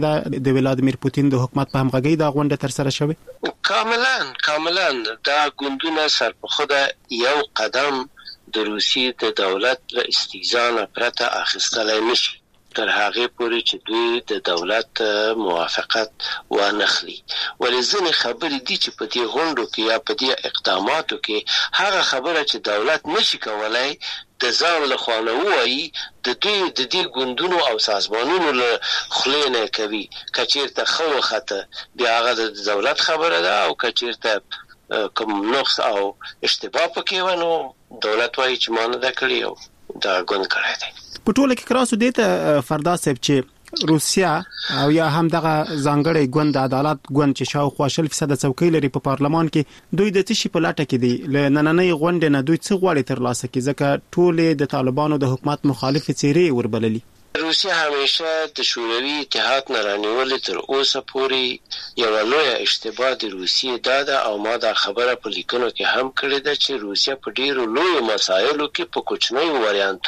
د ولادیمیر پوتین د حکومت په همغږي دا غونډه تر سره شوه؟ کاملا دا ګوندونه سر په خوده یو قدم د روسیې د دولت له استئذان پرته اخیستلای نشي تر هغه پورې چې دوی د دولت موافقت ونخلي. ولې ځینې خبرې دي چې په دې غونډو کې یا په دې اقداماتو کې هغه خبره چې دولت نشي کولای د ځان له خوا نه ووایي د دوی د دې ګوندونو او سازمانونو له خولې نه کوي. که چېرته ښه وخته بیا هغه د دولت خبره ده او که چېرته کوم نقص او اشتباه پکې و نو دولت وایي چې ما نه ده کړې او دا ګوند کړی دی. په ټوله کې کراسو دې ته فردا صاحب چې روسیا او یا هم دغه ځانګړی ګوند د عدالت ګوند چې شاوخوا 40% څوکۍ لري په پارلمان کې دوی د تشي په لاټه کې دي ل نننۍ غونډې نه دوی څه غواړي ترلاسه کړي ځکه ټول د طالبانو د حکومت مخالف څیرې وربللي. روسیا همیشه د شوروي اتحاد نه رانیولې تر اوسه پورې یو لوی اشتباه د روسیې ده او ما دا خبره په لیکنو کې هم کړې ده چې روسیا په ډیرو لوی مسایلو کې په کوچنیو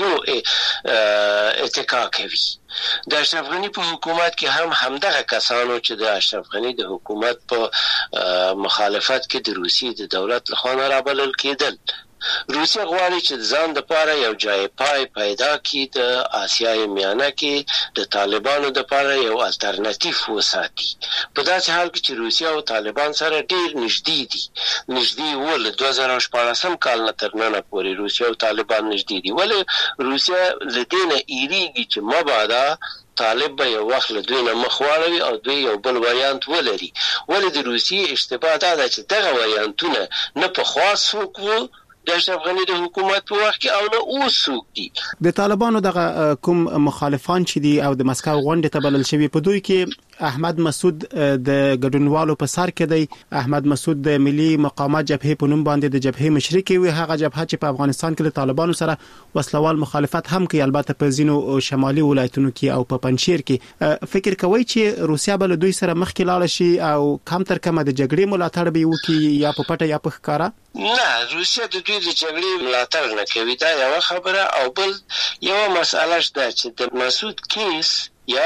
وریانتونو اتکا کوي. د اشرف غنی په حکومت کې هم همدغه کسانو چې د اشرف غنی د حکومت په مخالفت کې د روسیې د دولت لخوا رابلل کېدل. روسیا غواړي چې ځان د پاره یو جای پیدا کړي د آسیای میانه کې د طالبانو د پاره یو الټرناتیو وساتي. په داسې حال کې چې روسیا او طالبان سره ډیر نږدې ول 2014 کال نه تر نن پورې روسیا او طالبان نږدې دي. ولې روسیا لدینه ایریږي چې مبادا طالب به یو وخت له دوی نه مخ واړوي او دوی یو بل وریانت ولري. ولې د روسیې اشتباه ده چې دغه وریانتونه نه په خاص وکړو د اشرف غنی د حکومت په وخت کې او نه اوس څوک دي. د طالبانو دغه کوم مخالفان چې دي او د مسکو غونډې ته بلل شوی په دوی کې احمد مسعود د ګډونوالو په سر کې دی. احمد مسعود د ملي مقاومت جبهې په نوم باندې د جبهې مشرک وي. هغه جبهه چې په افغانستان کې د طالبانو سره وسلوال مخالفت هم کوي البته په ځینو شمالي ولایتونو کې او په پنجشیر کې. فکر کوي چې روسیا بل دوی سره مخ کې لاړ شي او کم تر کمه د جګړې ملاتړ به وکړي یا په پټه یا په ښکارا؟ نه، روسیا د دوی د جګړې ملاتړ نه کوي. دا یو خبره. او بل یو مسله شته چې د مسعود کیس یا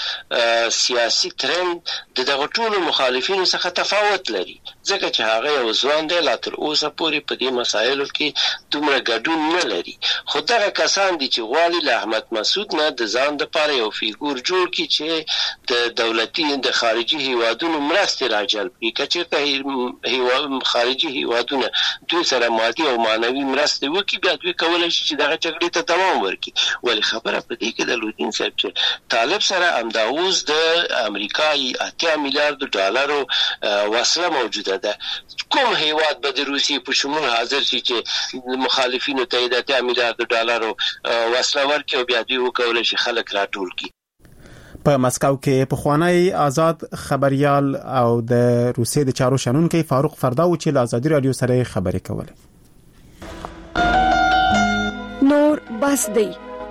سیاسي ترند د دغه ټولو مخالفینو څخه تفاوت لري ځکه چې هغه یو ځوان دی لا تر اوسه پورې په دې مسایلو کې دومره ګډون نه لري. خو دغه کسان دي چې غواړي له احمد مسعود نه د ځان دپاره یو فیګور جوړ کړي چې د دولتي د خارجي هیوادونو مرستې راجلب کړي. که چېرته خارجي هیوادونه دوی سره مادي او معنوي مرستې وکړي بیا دوی کولی شي چې دغه جګړې ته دوام ورکړي. ولې خبره په دې کې د لودین صاحب چې طالب سره امداوز د امریکای 8 میلیارد ډالرو وسله موجوده ده. کوم هیواد به د روسیې په شمول حاضر شي چې مخالفینو ته د 8 میلیارد ډالرو وسله ورکړي او بیا دوی وکولای شي خلک راټول کړي؟ په مسکو کې پخوانی آزاد خبريال او د روسیې د چارو شنونکي فاروق فرداو چې له آزادي رادیو سره خبرې کولې. نور بس دی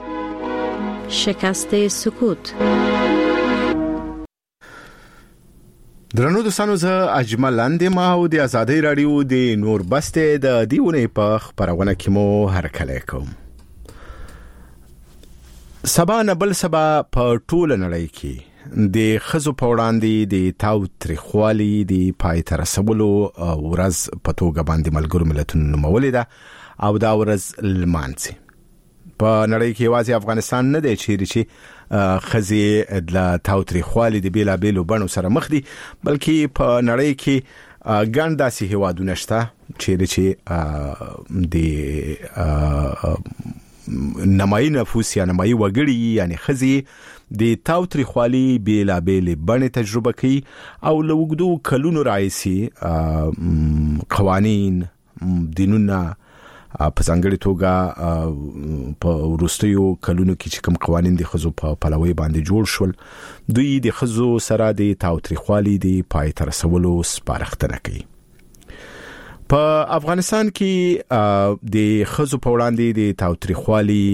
شکست سکوت. درنو دوستانو زه اجمل اندما او د آزادۍ رادیو د نور بسته د دیونه په خبرونه کې مو هرکلی کوم. سبا نه بل سبا په ټول نړۍ کې د خزو په وړاندې د تاوتریخوالي د پای ته رسولو ورځ په توګه باندې ملګرو ملتونو نومولې ده او دا ورځ لمانځي. په نړۍ کې واځي افغانستان نه دی چې خزي د تاوتریخوالي د بیلابېلو بڼو سره مخ دي بلکې په نړۍ کې ګڼ داسې هیوادونه شته چې د نمایي نفوس یا نمایي وګړي یعنی خزي د تاوتریخوالي بیلابېلې بڼې تجربه کوي او له اوږدو کلونو راهیسې قوانین دینونه په ځانګړې توګه په وروستیو کلونو کې چې کوم قوانین د ښځو په پلوۍ باندې جوړ شول دوی د ښځو سره د تاوتریخوالي د پای ته رسولو سپارښتنه کوي. په افغانستان کې د ښځو په وړاندې د تاوتریخوالي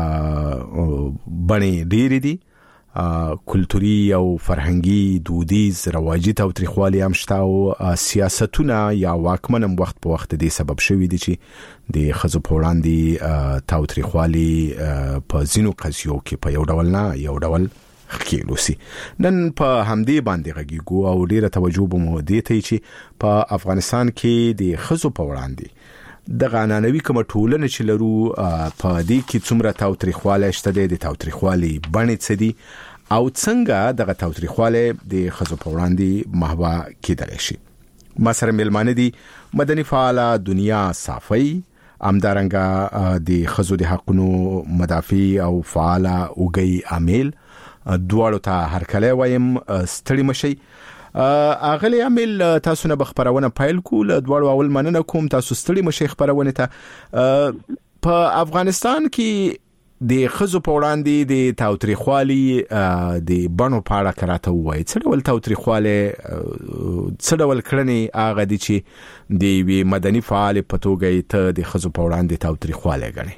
بڼې ډېرې دي. کلتوري او فرهنګي دودیز رواجي تاوتریخوالي هم شته او سیاستونه یا واکمن هم وخت په وخت د سبب شوي دي چې د ښځو په وړاندې تاوتریخوالي په ځینو قضیو کې په یو ډول نه یو ډول خکېلوسی. نن په همدې باندې غږیږو او ډیره توجه به مو دې ته چې په افغانستان کې د ښځو په وړاندې د غانانوي کوم ټولنه چې لرو په دې کې څومره تاوتریخواله شته د تاوتریخوالي بڼې څه دي او څنګه دغه تاوتریخواله د ښځو په وړاندې محوا کېدلی شي. ما سره مېلمانه دي مدني فعاله دنیا صافی، همدارنګه د ښځو د حقونو مدافع او فعاله اوږی عامل، دواړو ته هرکلی وایم، ستړي مشئ. اغلی عامل تاسو نه خبرونه پایل کول، دواړو اول مننه کوم، تاسو ستړي مشئ خبرونه ته. په افغانستان کې د ښځو په وړاندې د تاوتریخوالي د بڼو په اړه کراته وایي څه ډول تاوتریخواله څه ډول کړنې هغه دي چې د یوې مدني فعال په توګه ته د ښځو په وړاندې تاوتریخواله ګڼي؟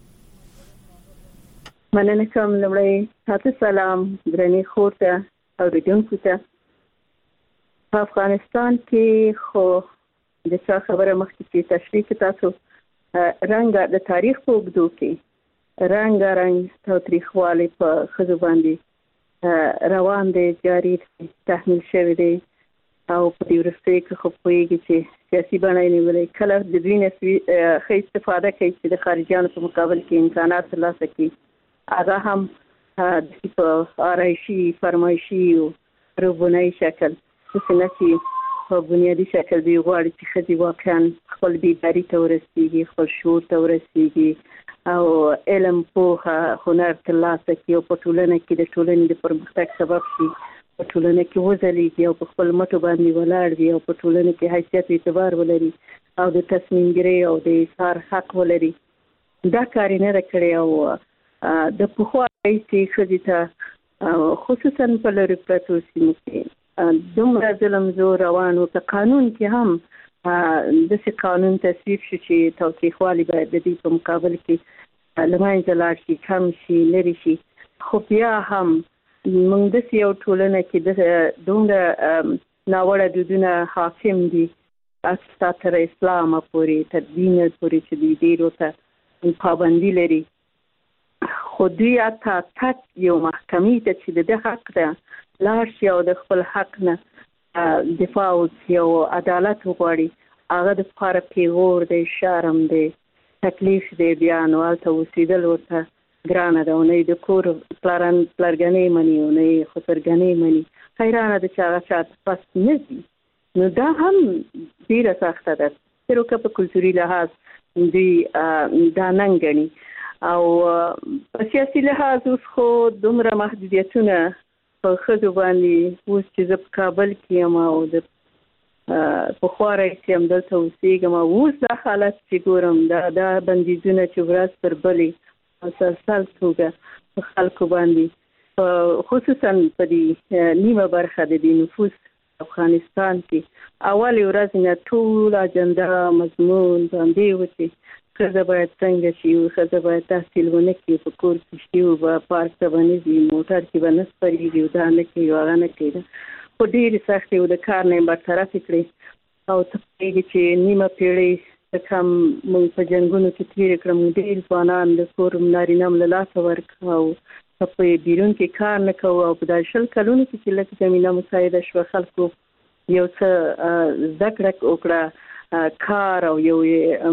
مننه کوم. لومړی تاسو سلام درنې خور ته او اوریدونکو ته. په افغانستان کې خو د څه خبره مخکې چې تشریح تاسو رنګ د تاریخ په اوږدو کې رنګ تاوتریخوالی په ښځو باندې روان دی، جاری تحمیل شوی دی او په دې وروستیو کې خو پوهېږي چې سیاسي بڼه یې نیولې. کله د دوی نه ښه استفاده کوي چې د خارجیانو په مقابل کې امکانات ترلاسه کړي، هغه هم په آرایشي فرمایشي او روبنایي شکل، داسې نه چې په بنیادي شکل دوی غواړي چې ښځې واقعا خپل بیداري ته ورسېږي، خپل شعور ته ورسېږي او علم، پوهه، هنر ترلاسه کړي او په ټولنه کې د ټولنې د پرمختګ سبب شي، په ټولنه کې وځلیږي او په خپل مټو باندې ولاړ وي او په ټولنه کې حیثیت او اعتبار ولري او د تصمیم ګیرۍ او د اظهار حق ولري. دا کار نه ده کړی او د پخوا راهیسې ښځې ته خصوصا په لرې پرتو سیمو کې دومره ظلم زور روان و که قانون کې هم داسې قانون تصویب شي چې تاوتریخوالي باید د دې په مقابل کې له منځه لاړ شي، کم شي، لرې شي. خو بیا هم موږ داسې یو ټولنه کې دومره ناوړه دودونه حاکم دي اساسا تر اسلامه پورې، تر دینه پورې چې دوی ډېرو ته پابندي لري. خو دوی حتی تک یو محکمې ته چې د ده حق ده لاړ شي او د خپل حق نه دفاع وکړي او عدالت وغواړي، هغه د پاره پیغور دی، شرم دی، تکلیف دی، بیا نو هلته اوسېدل ورته ګرانه ده. نه د کور پلرګنۍ مني او نه یې خسرګنۍ مني. حیرانه ده چې هغه چاته پس نه ځي. نو دا هم ډېره سخته ده. صرف که په کلتوري لحاظ دوی دا ننګ ګڼي او په سیاسي لحاظ اوس خو دومره محدودیتونه په ښځو باندې اوس چې زه په کابل کې یم او د پخوا راهیسې همدلته اوسېږم او اوس دا حالت چې ګورم دا بندیزونه چې ورځ پر بلې مسلسل توګه په خلکو باندې خصوصا په دې نیمه برخه د دې نفوس افغانستان کې اولې ورځې نه ټول اجنډا مضمون باندې و چې ښځه باید څنګه شي، ښځه باید تحصیل ونه کړي، په کور کې شي او به پارک ته به نه ځي، موټر کې به نه سپرېږي او دا نه کوي او هغه نه کوي. خو ډېرې سختې او د کار نه یې برطرفې کړې او ته پوهېږي چې نیمه پېړۍ څه کم موږ په جنګونو کې تېرې کړم. ډېر ځوانان د کور نارینه هم له لاسه ورکړه او په بیرون کې کار نه کوو او په دا 20 کلونو کې چې لږ زمینه مساعده شوه، خلکو یو څه زده کړه وکړه، کار او یو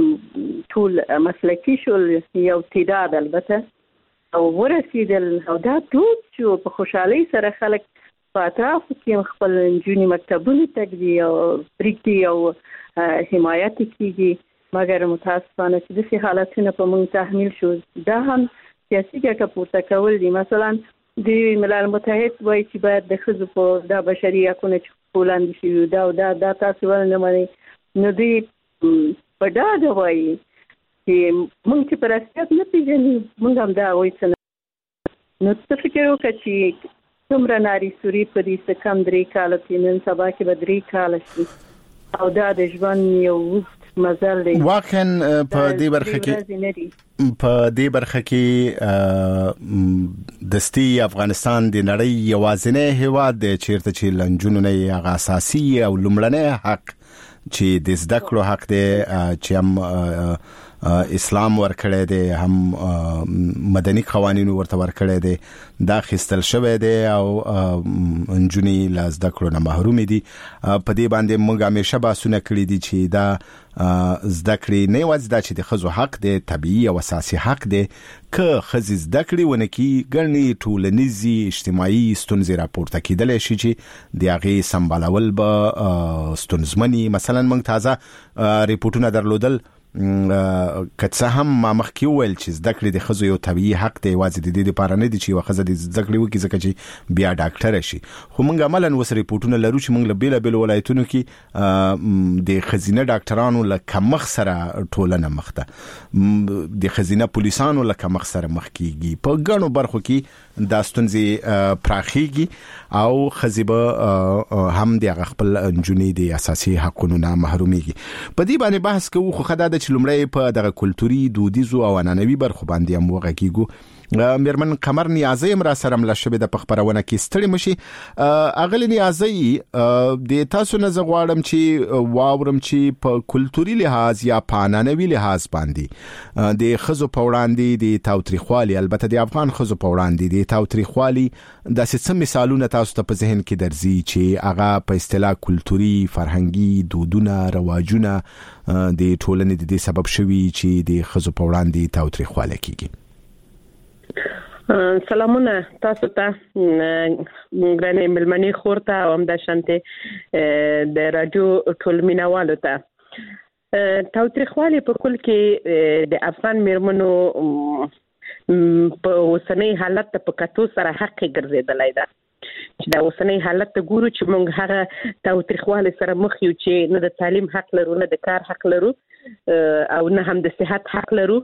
ټول مسلکي شول، یو تعداد البته او ورسېدل او دا دود شو. په خوشحالۍ سره خلک په اطرافو کې خپل نجونې مکتبونو ته ځي او پرېږدي او حمایت کېږي. مګر متاسفانه چې داسې حالتونه په موږ تحمیل شو. دا هم سیاسي ګټه پورته کول دي. مثلا د ملل متحد وایي چې باید د ښځو په دا بشري حقونه چې وړاندې شوي دا تاسو ولې نه منئ؟ نو دوی په ډاډه وایي چې موږ چې په رسمیت نه پېژني موږ هم دا هغوی څه نه. نو څه فکر وکړه چې څومره ناري سوري په دې څه کم 3 کاله کې نن سبا کې به 3 کاله شي او دا د ژوند یو اوږد مزل دی. واقعا په دې برخه کې دستي افغانستان د نړۍ یوازینی هیواد دی چیرته چې لنجونو نه هغه اساسي او لومړنی حق چې د زده کړو حق دی چې هم اسلام ورکړی دی، هم مدني قوانینو ورته ورکړی دی، دا خستل شوی دی او انجونی لاس د کړو نه محروم دي. په دې باندې موږ همیشه باسونه کړی دي چې دا زده کړې نه یوازې دا چې د ښځو حق دی، طبیعي او اساسي حق دی، که ښځې زده کړې ونه کړي ګڼې ټولنیزې اجتماعي ستونزې راپورته کېدلی شي چې د هغې سمبالول به ستونزمني. مثلا موږ تازه ریپورټونه درلودل که څه هم ما مخکې وویل چې زده کړې د ښځو یو طبیعي حق دی، یوازې د دې لپاره نه دی چې یوه ښځه د زده کړې وکړي ځکه چې بیا ډاکټره شي. خو موږ عملاً اوس ریپورټونه لرو چې موږ له بېلابېلو ولایتونو کې د ښځینه ډاکټرانو له کمښت سره ټولنه مخ ده، د ښځینه پولیسانو له کمښت سره مخ کېږي. په ګڼو برخو کې دا ستونزې پراخېږي او ښځې به هم د هغه خپل نجونې د اساسي حقونو نه محرومېږي. په دې باندې بحث کوو، خو ښه دا چې لومړی په دغه کلتوري دودیزو او عنعنوي برخو باندې هم وغږیږو. میرمن قمر نیازی هم را سره مله شوې ده په خپرونه کې. ستړې مشي اغلې نیازی، د تاسو نه زه غواړم چې واورم چې په کلتوري لحاظ یا په عنعنوي لحاظ باندې د ښځو په وړاندې د تاوتریخوالي، البته د افغان ښځو په وړاندې د تاوتریخوالي داسې څه مثالونه تاسو ته په ذهن کې درځي چې هغه په اصطلاح کلتوري فرهنګي دودونه رواجونه د ټولنې د دې سبب شوي چې د ښځو په وړاندې تاوتریخوالی کیږي؟ سلامونه تاسو ته، ګرانې ملمنې خور ته او همدا شانتې د رادیو ټول مینوالو ته. تاوتریخوالی په کل کې د افغان میرمنو په اوسنۍ حالت ته په کتو سره حق ګرځېدلی ده. چې دا اوسنۍ حالت ته ګورو چې موږ هغه تاوتریخوالی سره مخ یو چې نه د تعلیم حق لرو، نه د کار حق لرو او نه هم د صحت حق لرو.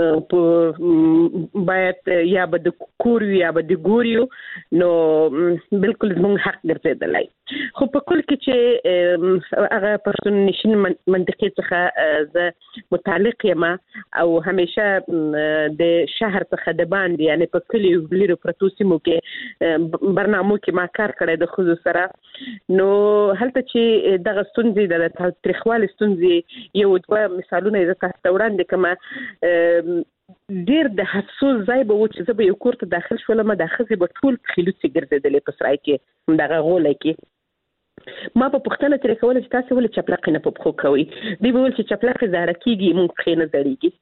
باید یا به د کور یا به د ګوریو، نو بالکل زموږ حق ګرځېدلی. خو په کل کې چې هغه پښتون نشین منطقې څخه زه متعلق یم او همیشه د شهر څخه د باندې یعنی په کلیو لرو پرتو سیمو کې برنامو کې ما کار کړی د ښځو سره. نو هلته چې دغه ستونزې د تاوتریخوالي ستونزې یو دوه مثالونه یې تاسو ته وړاندې کړم. ډیر د افسوس ځای به و چې زه به یو کور ته داخل شولم، دا ښځې به ټول پښې لوڅې ګرځېدلې په سرای کې دغه غولی کې. ما په پوښتنه ترې کوله چې تاسې ولې چپلقې نه په پښو کوئ؟ دوی به ویل چې چپلقې زاړه کېږي، موږ پښې نه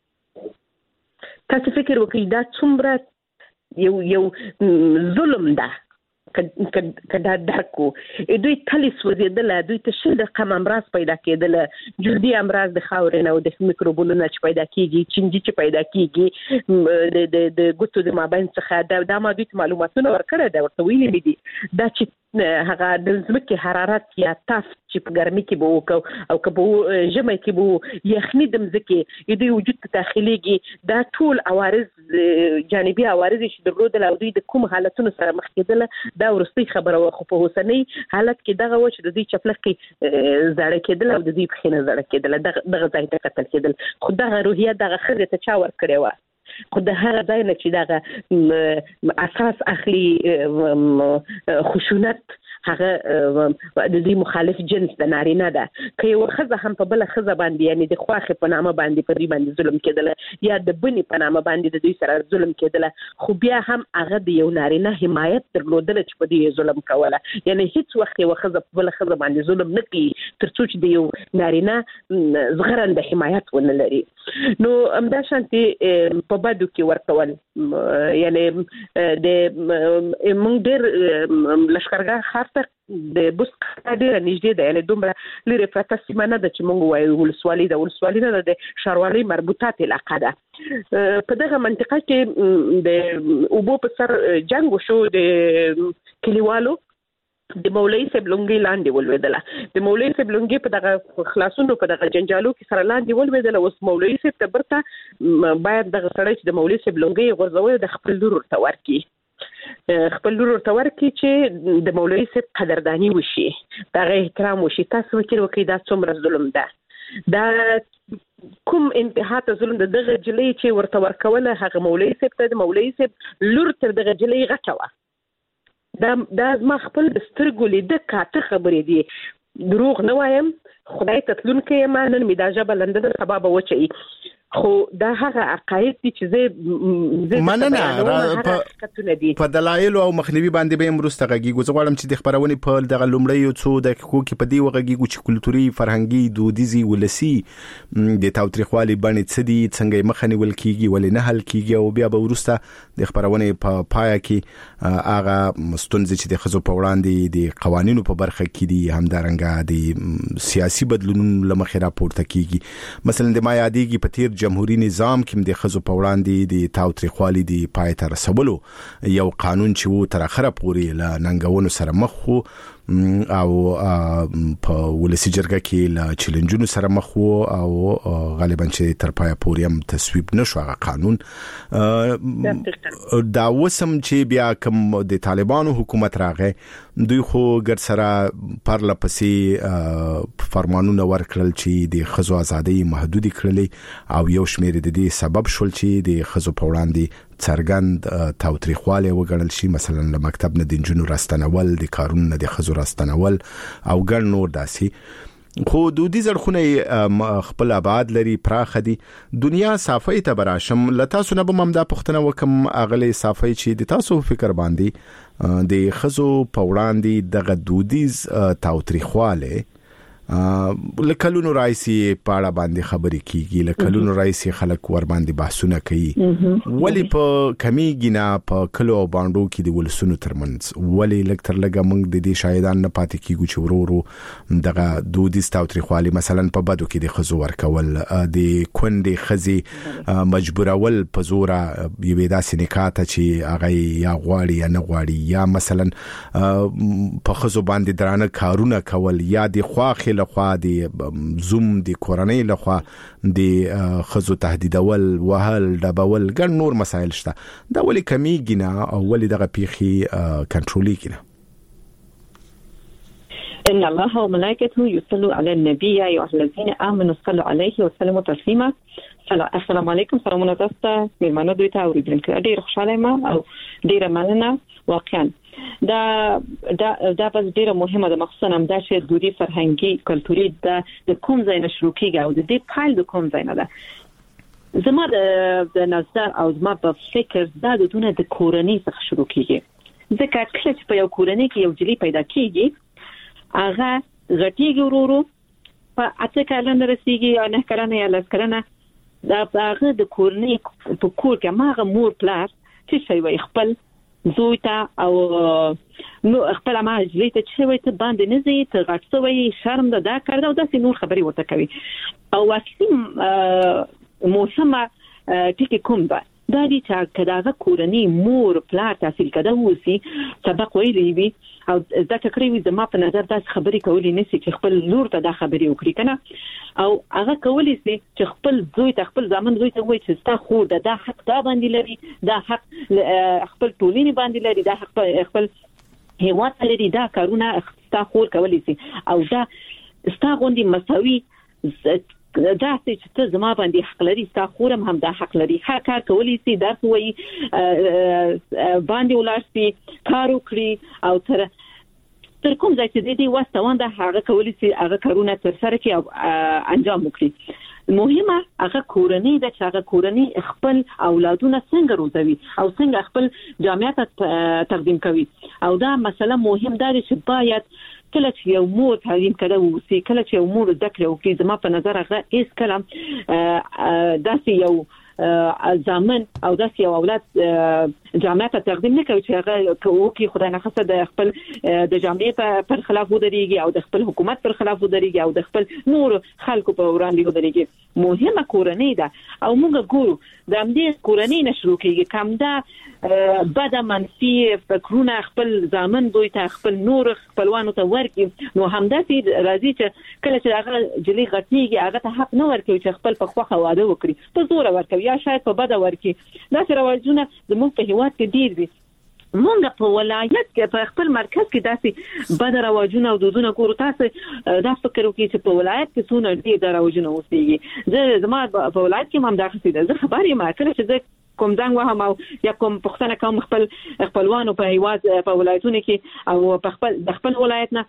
زړېږي. تاسې فکر وکړئ دا څومره یو ظلم ده که دا درکو. دوی تلې سوځېدله، دوی ته شل رقم امراض پیدا کېدله، جلدي امراض د خاورې نه او د میکروبونو نه چې پیدا کېږي، چینجي چې پیدا کېږي د ګوتو د مابین څخه. دا ما دوی ته معلوماتونه ورکړی ده، ورته ویلي مې دي دا چې هغه د ځمکې حرارت یا تاف چې په ګرمۍ کې به وکړو او که به ژمی کې به یخني د ځمکې دوی وجود ته داخلېږي، دا ټول عوارض جانبي عوارض چې درلودل او دوی د کوم حالتونو سره مخ کېدله دا وروستۍ خبره وه. خو په اوسنۍ حالت کې دغه و چې د دوی چپلقې زاړه کېدل او د دوی پښې نه زاړه کېدله، دغه ځای ته کتل کېدل. خو دغه روحیه دغه ښځې ته چا ورکړې وه؟ خو د هغه ځای نه چې دغه اساس اخلي خشونت، هغه د دې مخالف جنس د نارینه ده. که یو ښځه هم په بله ښځه باندې یعنی د خواښې په نامه باندې په دوی باندې ظلم کېدله یا د بنې په نامه باندې د دوی سره ظلم کېدله، خو بیا هم هغه د یو نارینه حمایت درلودله چې په دوی ظلم کوله. یعنی هیڅ وخت یوه ښځه په بله ښځه باندې ظلم نه کوي تر څو چې د یو نارینه زغرنده حمایت ونه لري. نو همدا شانتې په بدو کې ورکول، یعنی د موږ ډېر لښکرګاه ښار ته د بوس ډېره نږدې ده، یعنی دومره لرې پرته سیمه نه ده چې موږ ووایو ولسوالي ده. ولسوالي نه ده، د ښاروالۍ مربوطات علاقه ده. په دغه منطقه کې د اوبو په سر جنګ وشو، د کلیوالو د مولوي صاحب لونګۍ لاندې ولوېدله. د مولوي صاحب لونګۍ په دغه خلاصونو په دغه جنجالو کې سره لاندې ولوېدله. اوس مولوي صاحب ته برته باید دغه سړی چې د مولوي صاحب لونګۍ غورځوي د خپل لور ورته ورکړي، خپل لور ورته ورکړي چې د مولوي صاحب قدرداني وشي، د هغه احترام وشي. تاسو فکر وکړئ دا څومره ظلم ده، دا کوم انتها ته ظلم ده. دغه جلۍ چې ورته ورکوله هغه مولوي صاحب ته، د مولوي صاحب لور تر دغه جلۍ غټه وه. دا زما خپل د سترګو لیده کاته خبرې دي، دروغ نه وایم، خدای ته تلونکی یم. نن مې دا ژبه لنده ده، سبا به وچوي. خو دا هغه عقاید دي چې زه مننه په دلایل او مخنیوي باندې به امروز تغږیږو. زه غواړم چې د خبرونې په دغه لومړی څو دقیقو کې په دې وغږیږو چې کلتوري فرهنګي دودیزي ولسی د تاوتریخوالي باندې څه دي، څنګه مخنی ول کیږي، ولې نه حل کیږي، او بیا به ورسته د خبرونې په پای کې هغه ستونزې چې د خزو په وړاندې د قوانینو په برخه کې دي همدارنګه د سیاسي بدلونونو لمخې راپورته کیږي. مثلا د ما یادېږي په تیر جمهوریت نظام کې د خزو په وړاندې د تاوتریخوالي د پای ته رسولو یو قانون چې و تر اخره پورې له ننګونو سره مخ وو او په ولسی جرګه کې له چیلنجونو سره مخ وو او غالبا چې تر پای پورې هم تصویب نشو هغه قانون. دا وسم چې بیا کوم د طالبانو حکومت راغی دوی خو ګر سره پر لپسې فرمانونه ورکړل چې د خزو ازادي محدودي کړلې او یو شمېر د دې سبب شول چې د خزو په وړاندې څرګند تاوتریخواله وګڼل شي، مثلا له مکتب نه د جنونو راستنول، د کارونو د خزو راستنول او ګڼ نور داسي. خو دودي زړخونه خپل آباد لري، پراخ دي. دنیا صافي ته براشم لتا سونه به ممدا پختنه وکم اغلی صافي چې د تاسو فکر باندې د خزو په وړاندې دغه دودیز تاوتریخواله لکلونو رئیسي پاړه باندې خبرې کیږي، لکلونو رئیسي خلک ور باندې بحثونه کوي، ولی په کمیږي نه په کلو او باندو کې د ولسونو ترمنځ ولی لکتر لګه موږ د دې شاهدان نه پاتې کیږو چې ورورو دغه دودیز تاوتریخوالي مثلا په بدو کې د خزو ورکول، د کندې خزي مجبورول په زور یوې داسې نکاته چې هغه یا غواړي یا نه غواړي، یا مثلا په خزو باندې درانه کارونه کول، یا د خواخ لخوا د زوم د کورنۍ لخوا د خزو تهدیدول، وهل، ډبول، ګڼ نور مسایل شته. دا ولې کمیږي نه او ولې دغه پیښې کنټرولېږي نه؟ إن الله وملائكته يصلوا على النبي يا أيها الذين آمنوا صلوا عليه وسلموا تسليما. السلام علیکم. سلامونه تاسو ته میلمانه دوی ته اوریدونکو، ډیر خوشاله یم او ډیر مننه. واقعا دا بس ډیره مهمه ده، مخصوصا هم دا چې دودي فرهنګي کلتوري د کوم ځای نه شروع کیږي او د دې پایل د کوم ځای نه ده. زما د نظر او زما په فکر دا د دونه د کورنۍ څخه شروع کیږي، ځکه چې په یو کورنۍ کې یو جلی پیدا کیږي هغه غټیږي ورورو په اته کلن رسیږي یا نه کلنه یا لس کلنه، دا هغه د کورنۍ په کور کې ماغه مور پلار چې شي وي خپل زوی ته او نو خپل ماجلی ته چې وي ته باندې نه زی ته غټ سوی شرم ده دا کړه او داسې نور خبري ورته کوي. او واقعي موسمه ټکی کوم ده دا دي چې کداغه کورنۍ مور پلار تحصیل کده وسی سبق ویلی وي او دا کړی وي د ما په نظر دا خبري کولې نسی چې خپل لور ته دا خبري وکړي کنه، او هغه کولې سي چې خپل زوی ته خپل ځامن زوی ته وایي چې ستا خور دا حق دا باندې لري، دا حق خپل ټولنې باندې لري، دا حق خپل هیواد لري، دا کارونه ستا خور کولې سي او دا ستا غوندي مساوي دا چې ته زما باندې حق لري، ستا خورم هم دا حق لري، هر کار کولی سي درس وایي باندې ولار سي کار وکړي او تر کوم ځای چې دې وستوان دا هغه کولی سي هغه کارونه تر سره کې او انجام وکړي. مهمه هغه کورنۍ د چې هغه کورنۍ خپل اولادونه څنګه روزوي او څنګه خپل جامعات تقدیم کوي، او دا مسله مهم ده چې باید کله چې یو مور تعلیم کړه وسی، کله چې یو مور ذکر وکړي، زما په نظر هغه هیڅ کلام داسې یو ځامن او داسې یو اولاد جامعات تقدیم نه کوي چې هغه کوي خدای نه خاصه د خپل د جامعې پر خلاف ودرېږي او د خپل حکومت پر خلاف ودرېږي او د خپل نور خلکو په وړاندې ودرېږي. مهمه کورنۍ ده او موږ ګورو د همدې کورنۍ نه شروع کیږي کوم دا بد منفي فکرونه خپل ځامن دوی ته خپل نور خپلوانو ته ورکي، نو همداسې راځي چې کله چې هغه جلی غټيږي هغه ته حق نه ورکوي چې خپل په خوخه واده وکړي، په زور ورکوي یا شاید په بد ورکي. دا چې رواجونه زموږ په هیواد کې ډیر دي. مونږ په ولایت کې په خپل مرکز کې داسې بد رواجونه او دودونه ګورو. تاسو دا فکر وکړئ چې په ولایت کې څونه ډیر رواجونه اوسېږي. زما په ولایت کې هم دا خسیده زه خبرې ما کړې چې زه کوم ځنګ وهم او یا کوم پښتنه کوم خپلوانو په هیواد په ولایتونو کې او په خپل ولایت نه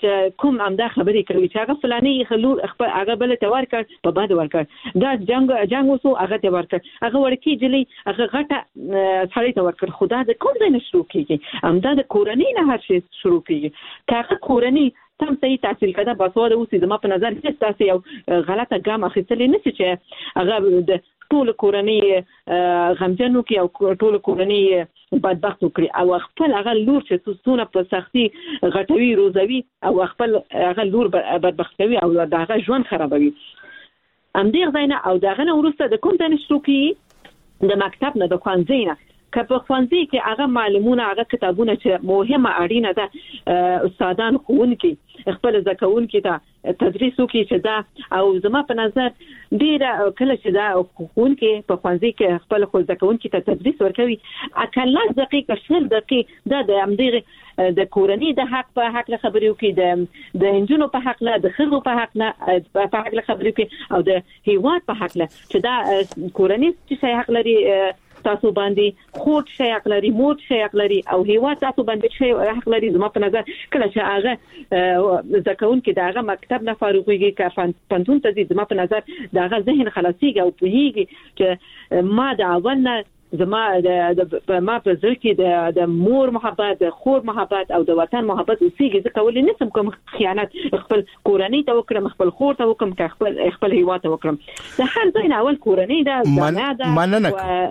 کوم امدا خبرې کوي چې هغه فلاني خلور خپل هغه بل ته ورکړ په بعد ورکړ دا جنگ وسو هغه ته ورکړ هغه ورکی جلی هغه غټه سړی ته ورکړ خدا د کوم ځای نه شروع کیږي امدا د کورنۍ نه هر شی شروع کیږي کاغه کورنۍ تم صحیح تحصیل کړه باسواده اوسې زما په نظر هیڅ تاسو یو غلطه ګام اخیستلې نه چې هغه د ټول کورنۍ غمجنو کې او ټول کورنۍ بدبخت کړي او خپل هغه لور چې څونه په سختي غټوي روزوي او خپل هغه لور بدبخت کوي او داغه ژوند خرابوي ام دې غوښنه او داغه نه ورسته د کوم ځای شروع کی د مکتب نه د ښوونځي نه که په ښوونځي کې هغه معلومونه هغه کتابونه چې مهمه اړینه ده استادان ښوونکي خپل زکونکي ته تدریس وکړي چې دا او زما په نظر ډیره کله چې دا ښوونکي په ښوونځي کې خپل زکونکي ته تدریس ورکوي اکله دقیقه شل دقیقه د امدغه د کورنۍ د حق په حق خبرې وکړي د انجونو په حق له د خزو په حق نه په حق خبرې وکړي او د هیواد په حق له چې دا کورنۍ چې حق لري تاسو باندې خود شي حق لري موت شي حق لري او هیواد تاسو باندې شي حق لري زما په نظر کله چې هغه زکون کې داغه مکتب نه فاروقيږي که پنځون ته زما په نظر داغه ذهن خلاصيږي او پوهیږي چې ما د اولنه زما ما په ځل کې د مور محبت د خور محبت او د وطن محبت اوسېږي ځکه ولې نسم کوم خیانت خپل کورنۍ ته وکړم خپل خور ته وکړم که خپل هیواد ته وکړم د هر ځای نه اول کورنۍ دا مننه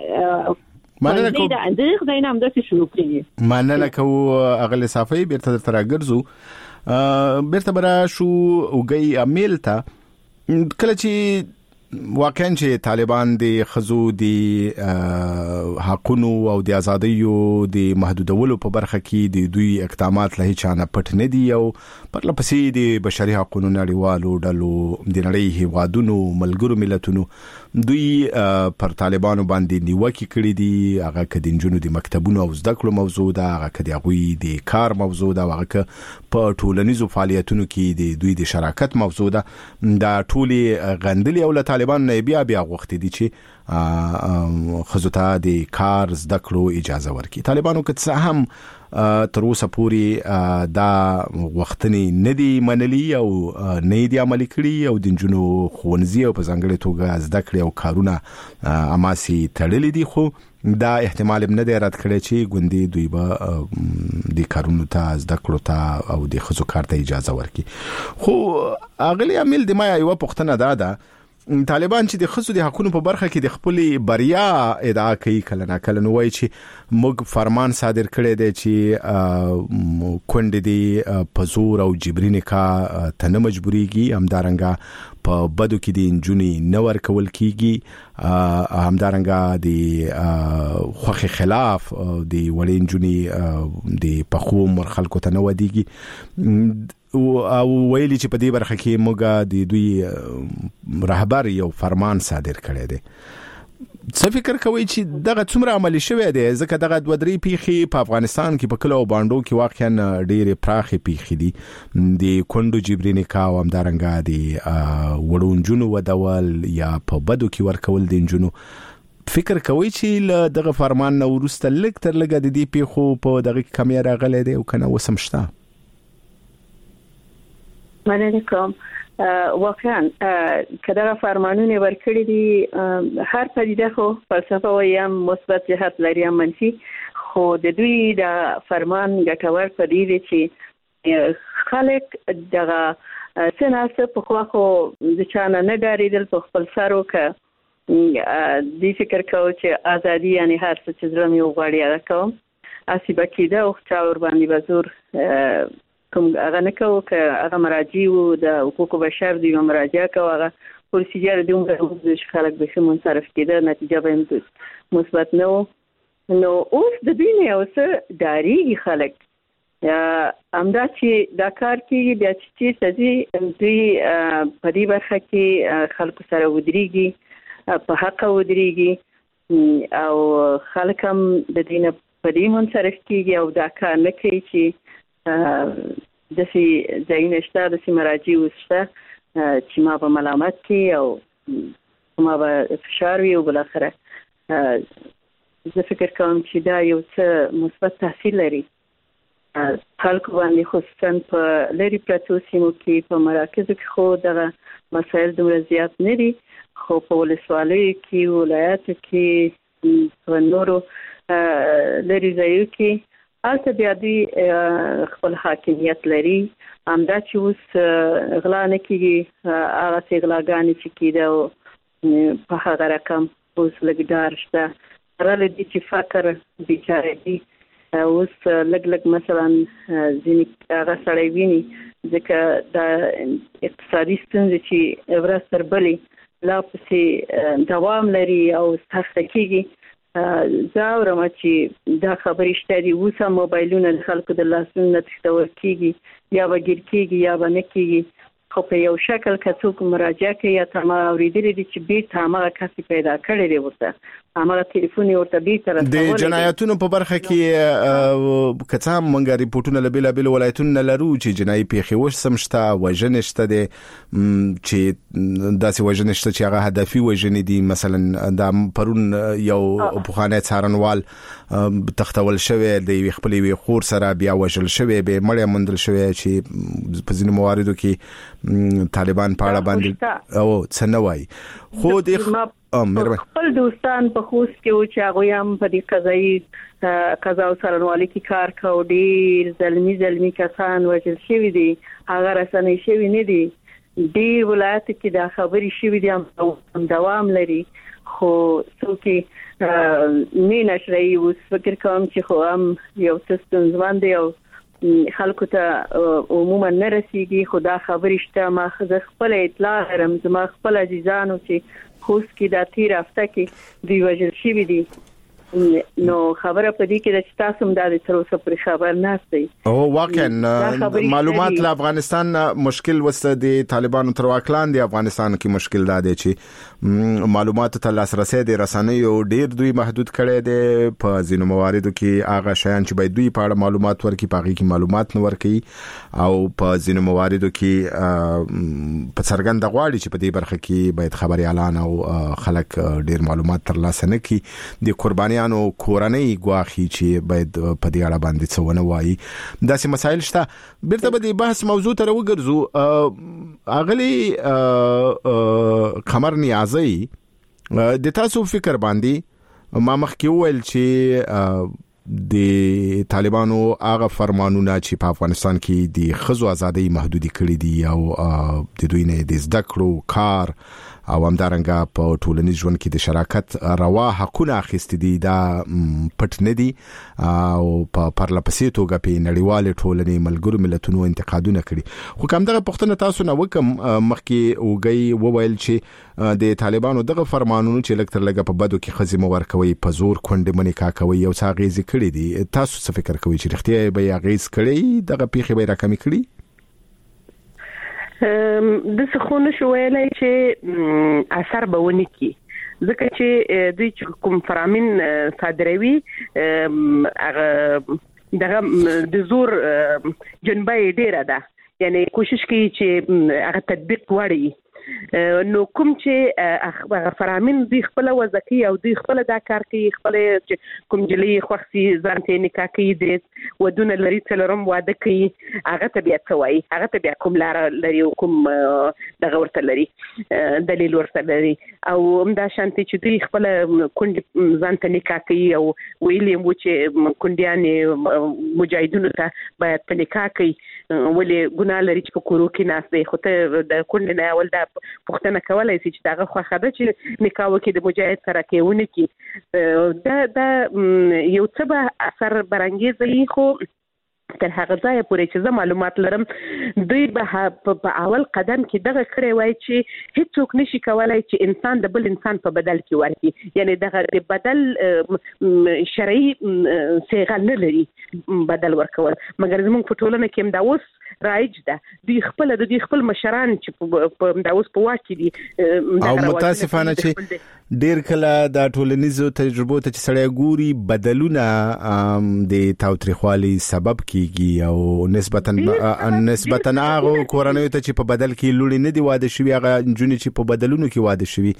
کوم دا اندغه ځای نه هم د شروع کیږي مننه کوم اغل صافي بیرته تر راګرځو بیرته برا شو وګي امیل ته کله چې واقعا چې طالبان د خزو د حقونو او د ازادیو د محدودولو په برخه کې د دوی اقدامات له چانه پټ نه دي او پر لپسې د بشري حقوقو نړیوالو ډلو د نړۍ هیوادونو ملګرو ملتونو دوی پر طالبانو باندې نیوکه کړې دي هغه کدینجونو د مکتبونو او زده کړو موضوع ده هغه کدي غوي د کار موضوع ده هغه په ټولنیزو فعالیتونو کې د دوی د شراکت موضوع ده دا ټولي غندلي او طالبان نه بیا غوښتي دي چې خزوته د کار زده کړو اجازه ورکړي طالبانو که څه هم تر اوسه پورې دا وختنی ندی منلی او نه دی عملي کړي او د جنونو خونځي او په ځنګړې توګه زده کړې او کارونه اماسي تړلې دي خو دا احتمال نه دی رات کړي چې ګوندې دوی به د کارونو ته زده کړو ته او د خزو کار ته اجازه ورکړي خو اغلی عامل د ما یو پښتنه ده طالبان چې د خصوصي د حقوقو په برخه کې د خپل بریا ادعا کوي کله نه کله نو وایي چې موږ فرمان صادر کړی دی چې کونډې دی په زور او جبري نکاح ته نه مجبوريږي همدارنګه په بدو کې د انجونی نور کول کیږي همدارنګه د خوخي خلاف د وړې انجونی د پخو مرخلکو ته نه ودیږي او ویلي چې په دې برخه کې موږ د دوی رهبر یو فرمان صادر کړی دی څه فکر کوي چې دغه څومره عملي شوی دی ځکه دغه دوه درې پیخي په افغانستان کې په کلو باندې کې واقعا ډېرې پراخې پیخي دي د کندو جبري نکاح او همدارنګه د وړونجونو ودول یا په بدو کې ورکول د انجونو فکر کوي چې دغه فرمان نو ورسته لک تر لګه د دې پیخو په دغه کمی راغلی دی او کنه وسمشته مننه کوم واقعا کله فرمانونه ورکړي دي هر پدیده خو فلسفه وایم مثبت جهت لري هم منفي خو د دوی د فرمان ګټور پدیده چې خلک دغه سناسه په خو د چانه نه ډاریدل په خپل سر وکړه دې فکر کوم چې ازادي یعنی هر څه چې زړه مې وغواړي هغه کوم اسی بکیده او چا ور باندې بزور کوم هغه نه کوو که هغه مراجع وو د حقوق بشر دی مراجعه کوو هغه پروسیجر دی موږ چې خلک به منصرف کېده نتیجه به مثبت نه و نو اوس د دې نه اوسه داریږي خلک امدا چې دا کار کېږي بیا چې سدي دوی په دې برخه کې خلکو سره ودرېږي په حق ودرېږي او خلک هم د دې نه په دې منصرف کېږي او دا کار نه کوي چې دسی ځایونه شته دسی مراجع وسته چې ما به ملامت کی او ما به فشار وی او بل اخره زه فکر کوم چې دا یو څه مثبت تاثیر لري خلکو باندې خصوصا په لری پراتو سیمو کې په مراکزو کې خو دغه مسایل دومره زیات نه دي، خو په ولسوالیو کې ولایاتو کې په نورو لری ځایو کې هلته بیا دوی خپل حاکمیت لري. همدا چې اوس غلا نه کېږي، هغه څه غلاګانې چې کېده په هغه رقم اوس لږ ډار شته. را لدي چې فقر بیچاره دي اوس لګ مثلا ځینې هغه سړی ویني ځکه د اقتصادي ستونزې چې ورځ تر بلې لا پسې دوام لري او سخته کېږي. زه اورم چې دا خبرې شته دي، اوس هم موبایلونه د خلکو د لاسونو نه تښتول کېږي، یا به ګیر کېږي یا به نه کېږي، خو په یو شکل که څوک مراجعه کوي یا ته ما اورېدلې دي چې بیرته هماغه کس پیدا کړی دی، ورته هماغه ټلیفون ورته بیرته رسولی د جنایتونو په برخه کې که څه هم موږ ریپورټونه له بېلابېلو ولایتونو لرو چې جنایي پیښې اوس هم شته، وژنې شته دي چې داسې وژنې شته چې هغه هدفي وژنې دي. مثلا دا پرون یو پخوانی څارنوال تختول شوی د یوې خپلې یوې خور سره بیا وژل شوی، بیا مړی موندل شوی چې په ځینو مواردو کې طالبان په اړه باندې او څه نه وایي. خو د خپل دوستان په خوست کې و چې هغه هم په دې قضا او څارنوالۍ کې کار کوي، ډېر ظلمي کسان وژل شوي دي، هغه رسنۍ شوي نه دي. ډېر ولایت کې دا خبرې شوي دي، هم دوام لري، خو څوک نه نشري. اوس فکر کوم چې خو هم یو څه ستونزمن دی او خلکو ته عموما نه رسیږي، خو دا خبرې شته. ما خپل اطلاع لرم، زما خپل عزیزانو چې خوست کې دا تیر هفته کې دوی وژل شوي دي. نو خبره په دې کې چې تاسو هم د تر اوسه پر خبر نه استئ. او واقعا معلومات له افغانستان مشکل وسته دي، طالبانو تر واکلان دي افغانستان کې مشکل دا دی چې معلومات ته لاسرسي د رسنیو ډیر دوی محدود کړي دي. په ځینو مواردو کې هغه شیان چې باید دوی په اړه معلومات ورکړي په هغه کې معلومات نه ورکړي، او په ځینو مواردو کې په څرګند غواړي چې په دې برخه کې باید خبري اعلان او خلک ډیر معلومات ترلاسه نه کړي. د قرباني نو کورنۍ غواخي چې باید په دې اړه باندې څه ونه وایي. داسې مسایل شته. بیرته به د بحث موضوع ته وګرځو. اغلی قمر نیازی د تاسو فکر باندې ما مخکې وویل چې د طالبانو هغه فرمانونه چې په افغانستان کې د ښځو ازادۍ محدودي کړې دي او د دوی نه د زده کړو کار او همدارنګه په ټولنیز ژوند کې د شراکت روا حقونه اخیستي دي، دا پټ نه دي او په پرلپسې توګه په نړیوال ټولنې ملګرو ملتونو انتقادونه کړي. خو کوم دغه پوښتنه تاسو نه وکم مخکې وګي وویل چې د طالبانو دغه فرمانونو چې لکتر لګه په بدو کې خزي مور کوي، په زور کونډه منی کا کوي او څا غیزي کړي دي. تاسو څه فکر کوئ چې رښتیا به غیز کړي دغه پیخي به راکمي کړي؟ د څخونه شو ویلای چې اثر به ونی کی، ځکه چې دوی کوم فرامین صادروي هغه دغه د زور جنبه ډیره ده، یعنی کوشش کوي چې هغه تطبیق وړي. نو کوم چې هغه فرامین دوی خپل وځکي او دوی خپل دا کار کوي، خپل کوم جلی خوښي ځان ته نکاح کوي، د ودونه لري څلورم واده کوي، هغه طبيعت کوي، هغه طبيعت کوم لار لري او کوم دغه ورته لري دلیل ورته لري. او همدا شانتي چې دوی خپل کونډ ځان ته نکاح کوي او ویلې مو چې کونډیان مجاهدونو ته باید په نکاح کوي، ولې ګناه لري چې په کورو کې ناس دی. خو ته د کونډې نه اول دا پوښتنه کولای شي چې داغه خوخه ده چې نکاح وکړي د مجاهد سره کېونه کی دا یو څه به اثر برانګیزي. خو تر هغه ځای پورې چې زه معلومات لرم دوی به په اول قدم کې دغه کړی وای چې هیڅوک نشي کولای چې انسان د بل انسان په بدل کې ورکړي، یعنی دغه د بدل شرعي صيغه نه لري بدل ورکول. مګر زموږ په ټولنه کې دا اوس رایج ده، دوی خپل مشران چې په دا اوس په واکې دي او متاسفانه چې ډیر کله د ټولنیزو تجربو ته چې سړی ګوري بدلونه د تاوتریخوالي سبب کیږي او نسبتاً هغه کورنۍ ته چې په بدل کې لوري نه دی واده شوی هغه جونې چې په بدلونو کې واده شوی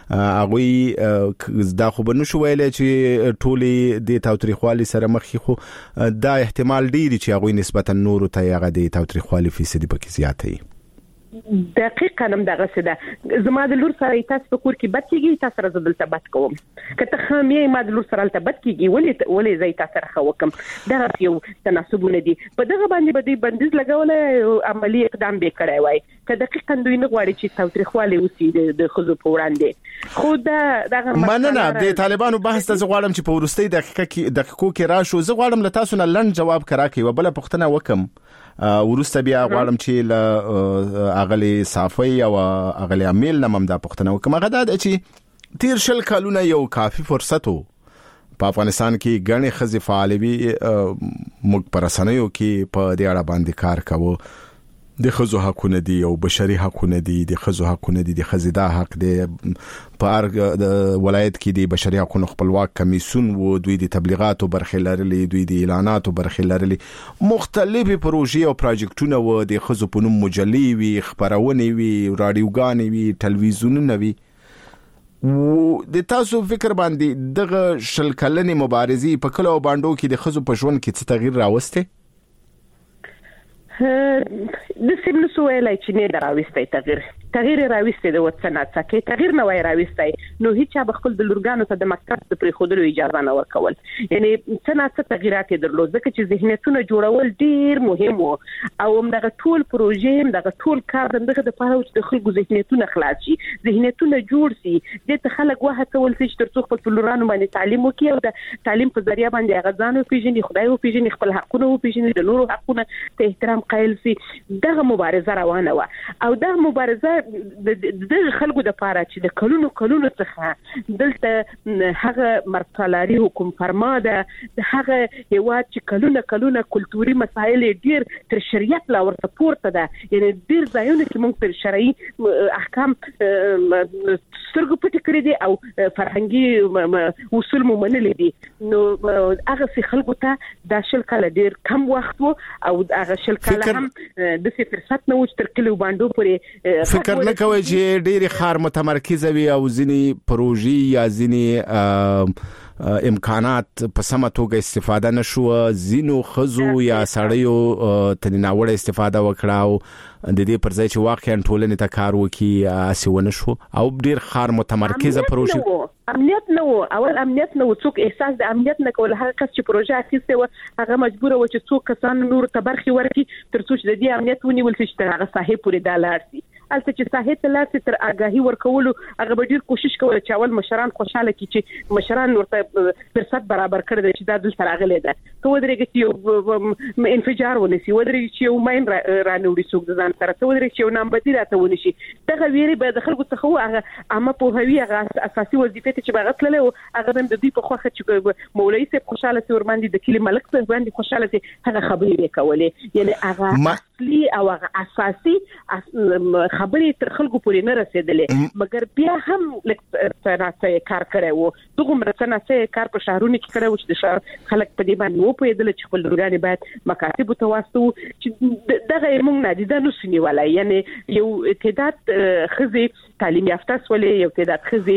هغه دا خو بنو شو ویل چې ټولي د تاوتریخوالي سره مخ خو دا احتمال ډیر چې هغه نسبتاً نور ته هغه د تاوتریخوالي فیصد پکې زیاتې دقیقاً هم دغه څه ده زما د لور سره تاسو په کور کې بد کیږي تاسو سره دلته بد کوم کته خامې ما د لور سره دلته بد کیږي ولې زې تاسو سره خوکم دا یو تناسبونه دي په دغه باندې بدی بندیز لګول عملی اقدام به کړای وای که دقیقاً دوی نه غواړي چې تاوتریخوالي وسی د خزو په وړاندې خو دغه مننه د طالبانو بحث ته غواړم چې په ورستۍ دقیقو کې راشو زه غواړم له تاسو نه لنډ جواب کراکې و بل پښتنه وکم ورسته بیا غواړم چې ل اغلی صافي او اغلی امیل نمم دا پښتنه وکم هغه دا چې تیر شل کالونه یو کافي فرصت وو په افغانستان کې غني خزي فعالوي موږ پر رسنیو کې په دې اړه باندې کار کوو د خزو حقونه دي او بشري حقونه دي د خزو حقونه دي د خزیدا حق دي په ولایت کې د بشري حقوقو خپلواک کمیسیون وو دوی د تبلیغاتو برخه لرلې دوی د اعلاناتو برخه لرلې مختلفي پروژې او پروجیکټونه وو د خزو په نوم مجلې وی خبرونه وی رادیوګانې وی ټلویزیونونه وی د تاسو فکر باندې دغه شل کلنې مبارزې په کلو باندې کې د خزو په ژوند کې څه تغییر راوسته د سیمه سوالای چې نه دراوستي تغییر راوستي د وڅنات څخه تغییر نه وای راوستي نو هیڅ به خپل د لورګانو ته د مکتب د پری خودلو اجازه نه ورکول یعنی څنګه تغیرات درلود ځکه چې ذهنیتونه جوړول ډیر مهم وو او همدغه ټول پروژې همدغه ټول کار دغه د پاره چې د خلکو ذهنیتونه خلاص شي ذهنیتونه جوړ شي د خلک وه کول چې ترڅو خپل لورانو باندې تعلیم وکړي او د تعلیم په ذریعہ باندې هغه ځانو پیژني خدای او پیژني خپل حقونه او پیژني د نورو حقونه ته احترام قائل سي دغه مبارزه روانه و او دغه مبارزه د خلکو د پاره چې د کلونو څخه دلته هغه مرتلاري حکم فرما ده د هغه هیواد چې کلونه کلتوري مسایل ډیر تر شریعت لا ورته پورته ده یعنی ډیر ځایونه کې موږ تر شرعي احکام سترګو پټ کړی دي او فرهنګي اصول مو منلي دي نو هغه خلکو ته د شل کال ډیر کم وخت وو او هغه شل کال هم د څه فرصت نه و تر کلو باندې پورې فکر نه کوي چې ډېری خار متمرکز وي او ځینی پروژې یا ځینی امکانات په سمه توګه استفاده نشو زینو خزو یا سړیو تناوړ استفاده وکړاو د دې پر ځای چې واقعا ټولنې ته کار وکړي اسونه شو او ډېر خار متمرکز پروژې امنیت نو اول امنیت نو څوک احساس د امنیت نه کول هغه کس چې پروژه اخیسته و هغه مجبور و چې څوک کسان نور ته برخي ورکړي ترڅو چې د دې امنیت ونیول شي چې هغه صاحب پورې دالار سي البته چې صاحب ته لاس تر آگاهي ورکول هغه به ډیر کوشش کوي چې اول مشران خوشاله کی چې مشران ورته فرصت برابر کړي چې دا دلته راغلي ده ته ودرېږي چې انفجار ونسي ودرېږي چې یو ماین رانوړي څوک د ځان سره ته ودرېږي چې یو نامبدي راته ونشي دغه ویری به د خلکو څخه هغه عامه پوهوي هغه اساسي وظیفه چې باغت له هغه د دې په خوخه چې مولوی صاحب خوشاله سي ور باندې د کلی ملک صاحب باندې خوشاله سي هغه خبرې وکولې یعنی هغه اصلي او هغه اساسي خبرې تر خلکو پورې نه رسیدلې مګر بیا هم لکه کار کړی وو دغه مرسته کار په شهرونو کې کړی و چې د شهر خلک په دې باندې وو پېدل چې خپل لورګانې باید مکاتب ته واسطو چې دغه موږ نه دي د نسنی ولا یعنی یو تعداد خزي تعلیم یافته سولې یو تعداد خزي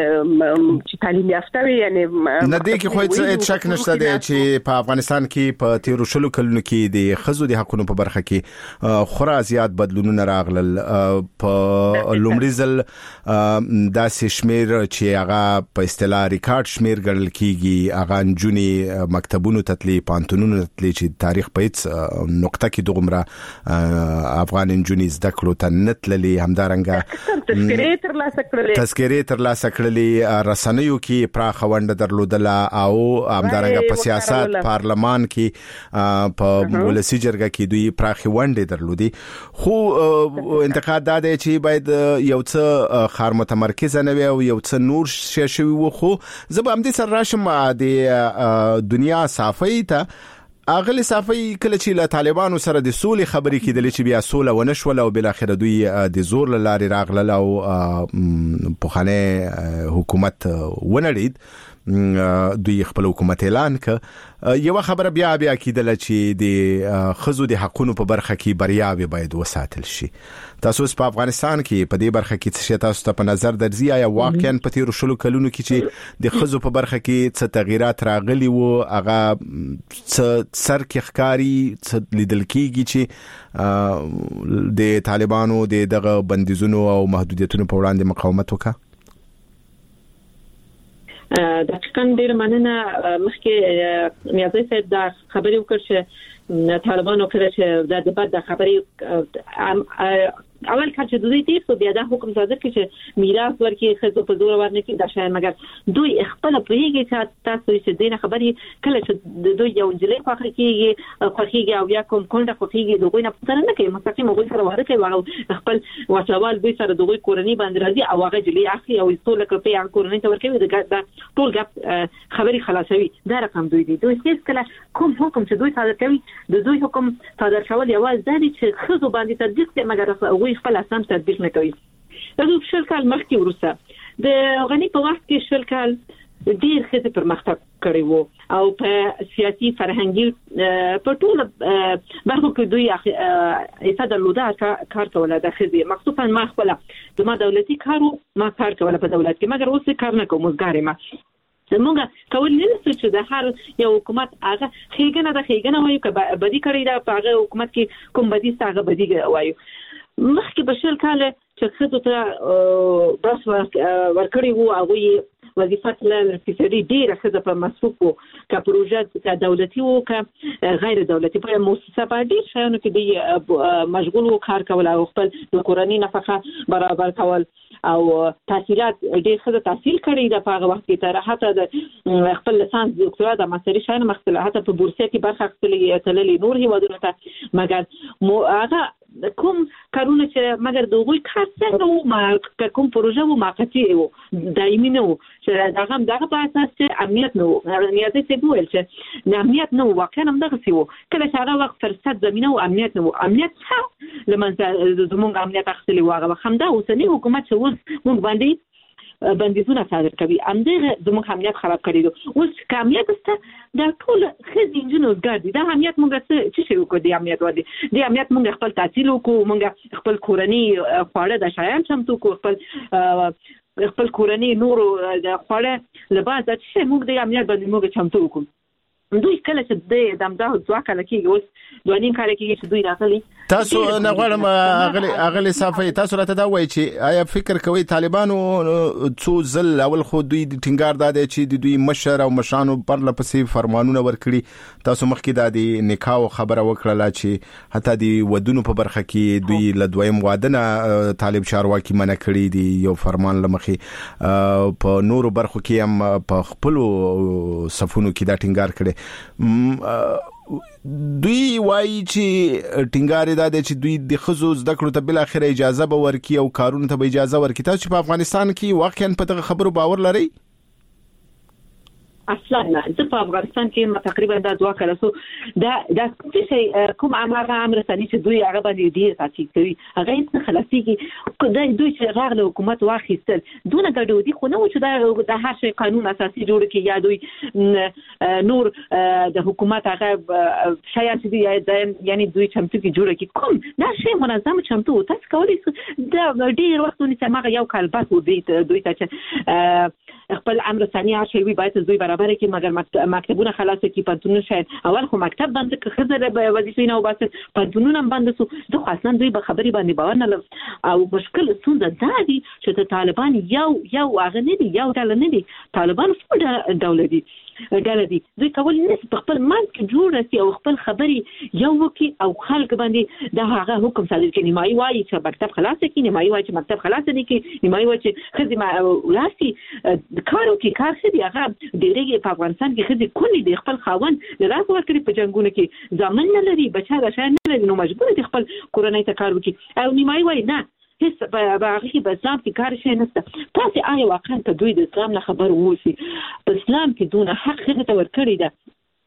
چې تعلیم یافته وي یعنی نه دي کې خو هیڅ شک نشته دی چې په افغانستان کې په 13 شلو کلونو کې د خزو د حقوقو په برخه کې خورا زیات بدلونونه راغلل په لومړي ځل داسې شمیر چې هغه په اصطلاح ریکارډ شمیر ګڼل کیږي هغه انجونی مکتبونو تتلی پانتونونو تتلی چې تاریخ په هیڅ نقطه کې دغمره افغان انجونی زده کړو ته نتللی همدارنګه تذکرې تر لاسه کړلې رسنیو کې پراخ ونده درلودله او همدارنګه په سیاست پارلمان کې په ولسی جرګه کې دوی پراخ ونده درلودي خو انتقاد دا دی چې باید یو څه خار متمرکز نه وي او یو څه نور شوی و خو زه به هم دې سره راشم د دنیا صافي ته اغلی صافي کله چې له طالبانو سره د سولې خبرې کېدلې چې بیا سوله ونشول او بل اخر دوی د زور لارې راغله او په حکومت ونړید دوی خپل حکومت اعلان ک یو خبره بیا کېدله چې د خزو د حقونو په برخه کې بریاوي باید وساتل شي. تاسو په افغانستان کې په دې برخه کې څه تاسو ته په نظر درځي یا واقعا په تیر شلو کلونو کې چې د خزو په برخه کې څه تغیرات راغلي وو هغه څه سر کې ښکاری څه لیدل کېږي چې د طالبانو دغه بندیزونو او محدودیتونو په وړاندې مقاومت وکړي؟ دقیقاً ډیر مننه. مخکې نیازی صاحب دا خبرې وکړ چې طالبانو کړه چې د بعد د خبرې اول کار چې دوی تیر سو بیا دا حکم صادر کړي چې میراث ورکړي خزو په زور ورنه کې دا شاید مګر دوی خپل پریږي چې تاسو چې دینه خبرې کله چې دوی یو ځلې خوخيږي او یا کوم کونډه خوخيږي دوی نه پوښتنه نه کوي مستقیم موږ سره واره کوي او خپل وسوال دوی سره دوی کورنۍ باندې راځي او هغه جلي اخلي او ټول کړي هغه کورنۍ ته ورکوي دا ټول خبرې خلاصوي. دا رقم دوی دي. دوی هیڅ کله کوم حکم چې دوی صادر کوي د دوی حکم صادر کول یوازې دا دي چې خزو باندې تطبیق کوي مګر خپل اساس تطبیق نه کوي. دا د شل کال مخکې ورسته د غنی په وخت کې شل کال ډیر ښه پرمختګ کړی وو او په سیاسي فرهنګي په ټول برخو کې دوی ایسا درلوده کار کوله د خزي مخصوصا ما خپل د ما دولتي کارو ما کار کوله په دولت کې مګر اوس کار نه کوم مزګاری ما زمونږ کول نه چې د هر یو حکومت هغه خېګنه وایي چې بدی کړی دا په هغه حکومت کې کوم بدی ستاسو بدی وایي. مخکې بشل کاله چې خزو ته بس ورکړی وو هغه وظیفات له فسادي ډیره خزه په مصروف وو کا پروژه دولتي وو کا غیر دولتي په مؤسسه باندې شانو کې دی مشغول وو کار کول او خپل د کورنۍ نفقه برابر کول او تحصیلات ډیر خزه تحصیل کړی د هغه وخت کې تر حتی د خپل لسانس دکتورا د ماستری شان مختلفه حتی په بورسیه کې برخه اخیستلې تللې نور هیوادونو ته مګر هغه کوم کارونه چې مګر دوی کار څنګه وو کوم پروژه وو موقتی وو دایمي نه وو چې دغه په اساس چې امنیت نه وو نیازي څه ویل چې امنیت نه وو واقعا هم دغه سی وو کله چې هغه وخت فرصت زمينه وو امنیت نه وو امنیت څه لمنځه زموږ امنیت اخلي واغه همدا اوسنی حکومت چې اوس موږ باندې بندیزونه صادر کوي امدغه زموږ امنیت خراب کړی دي. اوس کامیاب است دا ټول خزي انجنونو ګرځي دا امنیت موږ څه شي وکړو د امنیت ودی د امنیت موږ خپل تحصیل وکړو موږ خپل کورنۍ خواړه د شایان چمتو کو خپل کورنۍ نور د خواړه لباس د څه موږ د امنیت باندې موږ چمتو وکړو. دوی کله چې د دمداه ځواک لکه اوس دوانیم کار کوي چې دوی راغلي تاسو نه غواړم اغلی صافي تاسو راته دا وایي چې آیا فکر کوي طالبانو څو ځل اول خو دوی د ټینګار داده چې د دوی مشر او مشانو پر لپسې فرمانونه ورکړي تاسو مخکې د نکاح خبره وکړه چې حتی د ودونو په برخه کې دوی له دویم واده نه طالب چارواکي منع کړي دي یو فرمان لمخې په نورو برخو کې هم په خپل صفونو کې دا ټینګار کړي. دوی وایي چې ټینګار دا چې دوی د خزو زده کړو ته بل اخر اجازه به ورکړي او کارونه ته به اجازه ورکړي. تاسو په افغانستان کې واقعا په دغه خبرو باور لرئ؟ اصلا نه زه په افغانستان کې تقریبا دا دوه کله سو دا چې کوم امر رسنی چې دوی هغه باندې دی تاسو کوي هغه هیڅ خلاصيږي دوی چې راغله حکومت واخیستل دونه ګډوډي خو نه و چې دا هر شی قانون اساسي جوړ کړي یا دوی نور د حکومت هغه شایان چې دی یعنی دوی چمتو کې جوړ کړي کوم دا شی منظم چمتو تاسو کولی دا ډیر وختونه چې ماغه یو کلبات و دوی ته چې خپل امر ثاني شی وي باید دوی برابر کې مګر مکتبونه خلاص کی پنځونه شاید اول خو مکتب باندې که خزر به وظیفې نه وباسه پنځونه باندې سو د خاصن دوی به خبري باندې باور نه او مشکل څنګه دا دي چې طالبان یو هغه نه دي یو ډول نه دي طالبان څو ډول دي دوی کول نه خپل منځ کې جوړ شي او خپل خبري یو وکي او خلک باندې دا هغه حکم صادر کړي نیمایي وایي چې مکتب خلاص کړي نیمایي وایي چې مکتب خلاص نه کړي نیمایي وایي چې خزي ولاسي کارو کې کار خدي هغه ډېرې په افغانستان کې خدي کلی د خپل خاوند د راز ورکړي په جنگونو کې ځامن نه لري بچا راشه نه لري نو مجبور دي خپل کورنۍ ته کار وکړي او نیمایي وایي نه هیڅ په هغه کې په اسلام کې کار شي نشته. تاسو آیا واقعا ته دوی د اسلام نه خبر ووسی په اسلام کې دونه حق خدای ته ورکړي ده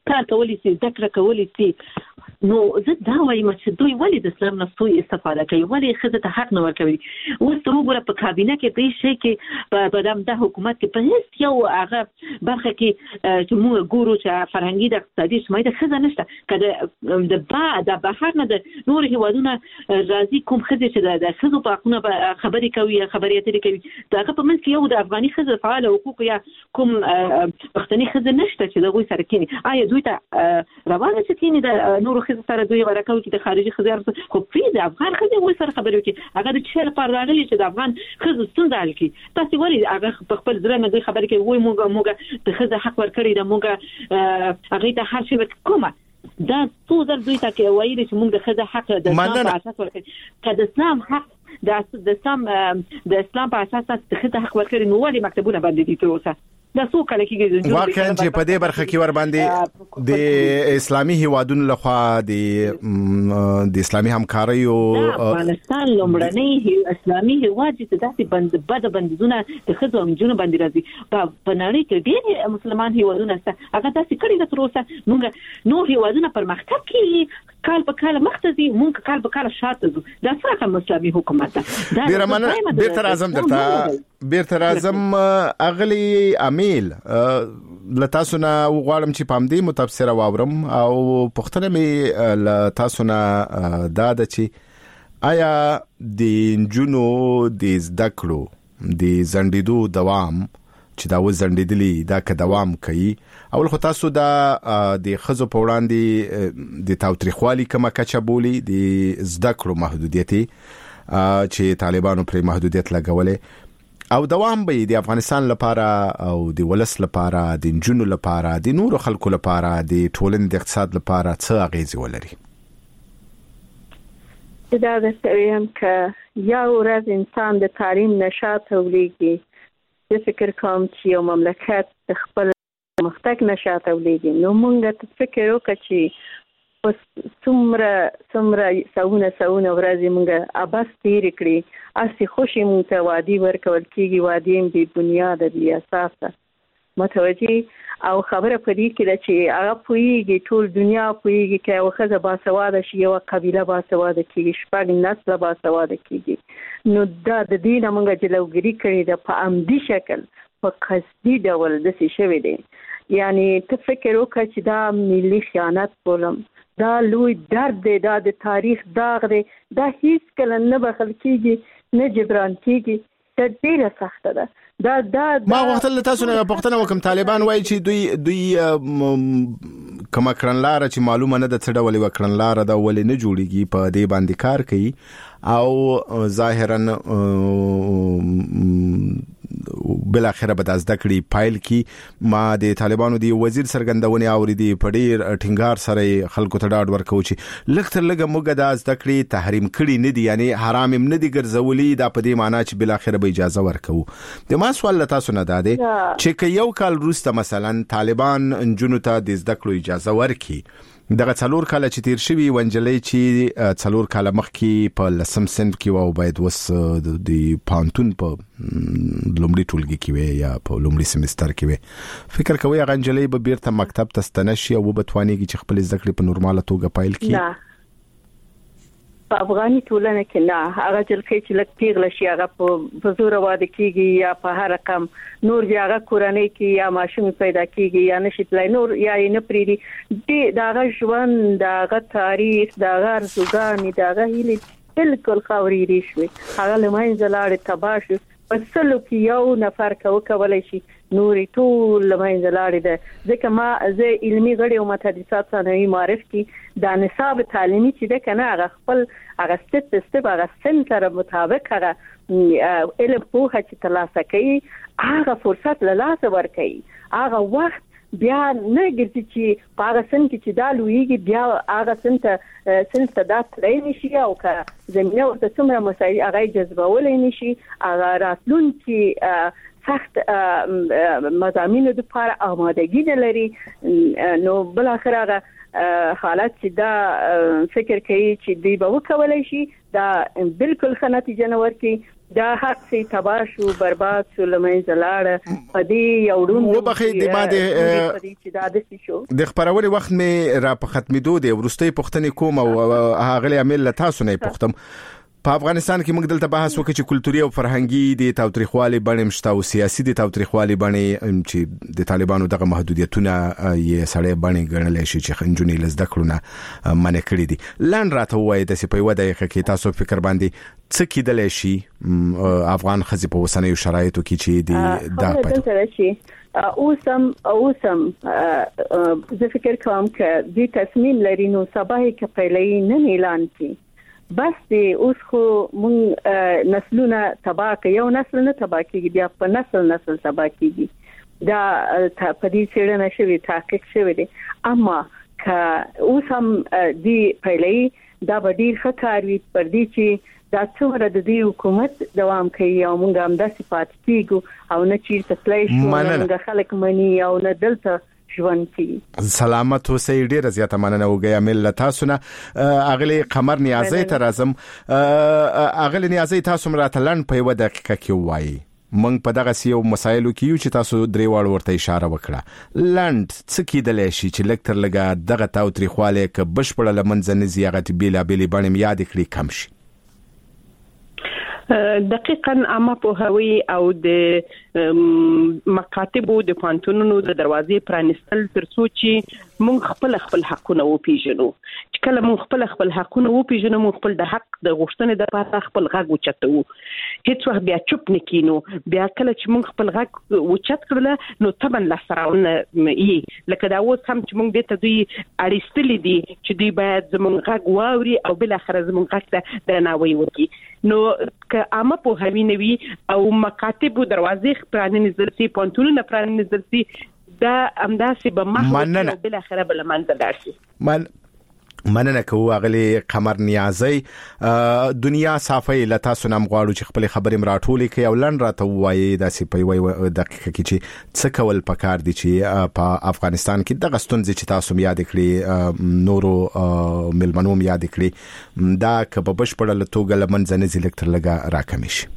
کار کولی شي ذکر کولی شي نو زه دا وایم چې دوی ولې د اسلام نه سوء استفاده کوي ولې ښځه ته حق نه ورکوي اوس ته وګوره په کابینه کې په شي کې په د حکومت کې په هیڅ یو هغه برخه کې چې موږ ګورو چې فرهنګي د اقتصادي اجتماعي د ښځه نشته که د بهر نه د نور هیوادونه راځي کوم ښځې چې د ښځو په حقونو خبرې کوي خبرې اترې کوي د هغه په منځ کې یو د افغاني ښځو فعال حقوق یا کوم پښتني ښځه نشته چې د هغوی سره کینی آیا دوی ته روانه چې کینی د نورو ښځو سره دوی ورکوي چې د خارجي ښځو خو پرې د افغان ښځې هغوی سره خبرې وکړي هغه د څه لپاره راغلي چې د افغان ښځو ستونزه حل کړي تاسې ولې هغه په خپل زړه نه دوی خبرې کوي وایي موږ د ښځې حق ورکړی ده موږ هغوی ته هر شی کومه دا څو ځل دوی ته ویلي چې موږ د ښځې حق د اسلام په اساس ورکړي که د اسلام حق د اسلام په اساس د ښځې حق ورکړي نو ولې مکتبونه بند دي تر اوسه دا څو کله کېږي واقعا چې په دې برخه کې ور باندې د اسلامي هیوادونو لخوا د اسلامي همکارۍ او افغانستان لومړنی اسلامي هیواد چې داسې بندیزونه د ښځو او نجونو باندې راځي په نړۍ کې ډېر مسلمان هیوادونه شته هغه داسې کړي ده تر اوسه موږ نور هیوادونه پرمختګ کوي کال په کال مخته ځي موږ کال په کال شاته ځو دا څه رقم اسلامي حکومت ده ډېره مننه بیرته راځم اغلی امیل لتاسو نه وغواړم چې پام دې متبصره واورم او پښتنه می لتاسو نه دا د چې آیا د جنو د زده کړو د زندیدو دوام چې دا وزندیدلی دا که دوام کوي اول خو تاسو دا د خزو په وړاندې د تاوتریخوالي کومه کچه بولی د زده کړو محدودیتي چې طالبانو پر محدودیت لګولې او دوام به د افغانستان لپاره او د ولس لپاره د جنونو لپاره د نورو خلکو لپاره د ټولنې د اقتصاد لپاره څه اغیزه ولري دا د سویم ک یا ورځ انسان د تعلیم نشاط ولېږي د فکر کوم چې یو مملکت د خپل مختک نشاط ولېږي نو مونږ ته فکر وکړو چې څومره سونه ورځې مونږ اباس تیر کړی اسی خوشي مونږ ته وادي ورکول کېږي وادي بی بنیاد بی اساس متوجي او خبره پدې کې ده چې هغه پوېږي ټول دنیا پوېږي چې یو ښځه باسواده شي یو قبیله باسواده کېږي شپږ نسل باسواده کېږي نو دا د دې نه مونږ جلوګیري کړې ده په عمدي شکل په قصدي ډول داسې شوی دی یعنی ته فکر وکړه چې دا ملي خیانت بولم دا لوی درد دی دا د تاریخ داغ دی دا هیڅ کله نه بخښل کېږي نه جبران کېږي دا ډېره سخته ده دا ما وختل تاسو نه پښتنه وکم طالبان وایي چې دوی کومه کړنلاره چې معلومه نه ده څه ډول وکړنلاره دا ولې نه جوړیږي په دې باندې کار کوي او ظاهرا بل اخره به د ذکرې پایل کی ما د طالبانو دی وزیر سرګندونې اوریدي په ډیر ټینګار سره خلکو ته ډاډ ورکو چې لکه لږه موږ د ذکرې تحریم کړي نه دي یعنی حرام هم نه دي ګرځولي دا په دې معنی چې بل اخره به اجازه ورکو د ما سوال تاسو نه داده چې یو کال وروسته مثلا طالبان انجونو ته د ذکرې اجازه ورکي دغه څلور کال چې تیر شوی ونجلې چې څلور کال مخکې په لسم صنف کې و باید وس د پانتون په لومړي ټولګي کې وي یا په لومړي سیمستر کې وي فکر کوي هغه ونجلې به بیرته مکتب ته ستنشي او به توانېږي چې خپل ذکر په نورماله توګه پایل کړي په افغاني ټولنه کې نه هغه جلکې چې لک پیغله شي هغه په زور واده کیږي یا په هر رقم نور بیا هغه کورنۍ کې یا ماشوم پیدا کیږي یا نشي تلای نور یا نه پریدي دغه ژوند دغه تاریخ دغه ارزوګانی دغه هیله بالکل خاوري شوی هغه لمنځه لاړ تباش پسلو کې یو نفر کولای شي نوري ټول لمنځه لاړ ده ځکه ما زه علمي غړي او متحدثات ثانوي معرف کې د نصاب تعلیمي چې ده کنه هغه خپل هغه ستپ هغه سن سره مطابق هغه علم په هڅه ترلاسه کوي هغه فرصت له لاسه ورکوي هغه وخت بیا نه ګرځي چې په هغه سن کې چې دا لویږي بیا هغه سن ته دا تللی نشي او که زمینه ورته څومره مسایل هغه جذبولی نشي هغه راتلونکي سخت مضامینو لپاره آمادګي نه لري نو بل اخر هغه حالت چې دا فکر کوي چې دی به وکولای شي دا بالکل ښه نتیجه نه ورکړي دا حق سي تباہ شو برباد شو لمنځه لاړه پدې یوډون وبخې د د خبرولې وخت مې را په ختمېدو دی ورستۍ پښتنې کوم او هغه عامل له تاسو نه پښتم په افغانستان کې موږ دلته بحث وکړو چې کلتوري او فرهنګي د تاوتریخوالي بڼې مشته او سیاسي د تاوتریخوالي بڼې چې د طالبانو دغه محدودیتونه یې سړی بڼې ګڼل شي چې خنجونې لزده کړونه منع کړې دي لاند راته وایي د سپي وده کې تاسو فکر باندې څه کېدل شي افغان خزي په وسنیو شرایطو کې چې د دا پاتې اوسم زه فکر کوم چې د تصمیم لري نو سبا کې پهلې نه اعلان کی بس دی اوس خو مونږ نسلونه تباہ کوي یو نسل نه تباہ کیږي بیا په نسل تباہ کیږي دا په دې څېړنه شوی تحقیق شوی دی اما که اوس هم دی پهلې دا ډیر ښه کار وي پر دې چې دا څومره د دې حکومت دوام کوي او مونږ هم د صفات کیږو او نه چیرته تلای شو مونږ خلک مني او نه دلته ژوند کی سلامت اوسئ ډیره زیاته مننه وګیا مل تاسو نه اغلی قمر نیازی ته راځم اغلی نیازی تاسو مراته لن په یو دقیقه کې وایي موږ په دغه سیو مسایلو کې چې تاسو درې واړ ورته اشاره وکړه لند څه کېدل شي چې لکتر لګا دغه تاوتریخواله ک بشپړه لمنځ نه زیغت بیلا بیلی باندې یاد کړی کم شي دقیقاً اما په هوی او د مکاتبو د پانتونونو د دروازې پرانستل ترڅو چې مونږ خپل حقونه وپیژنو چې کله مونږ خپل حقونه وپیژنو مونږ خپل د حق د غوښتنې د پاره خپل غږ وچتو هیڅ وخت بیا چوپ نکینو بیا کله چې مونږ خپل غږ وچت کړل نو طبعا لا سراونه یې لکه دا اوس هم چې مونږ د دوی اړیستلې دي چې دوی باید زمونږ غږ واوري او بل اخر زمونږ غږ ته درناوی وکړي نو که عامه په هوینوي او مکاتب دروازې پرانیزل سي پونتونه پرانیزل سي دا امداسي به محو بل اخر بل منځ داشي مننه کوو اغلی قمر نیازی دنیا صافی لتا سنم غواړو چې خپل خبرې مراټولې کوي او لن راته وایي د سپي وای دقیقه کې چې څه کول پکار دي چې په افغانستان کې د غستونځ چې تاسو یاد کړی نورو ملمنو یاد کړی دا کب بشپړه لتوګه لمنځ نه زیلکتر لګا راکمې شي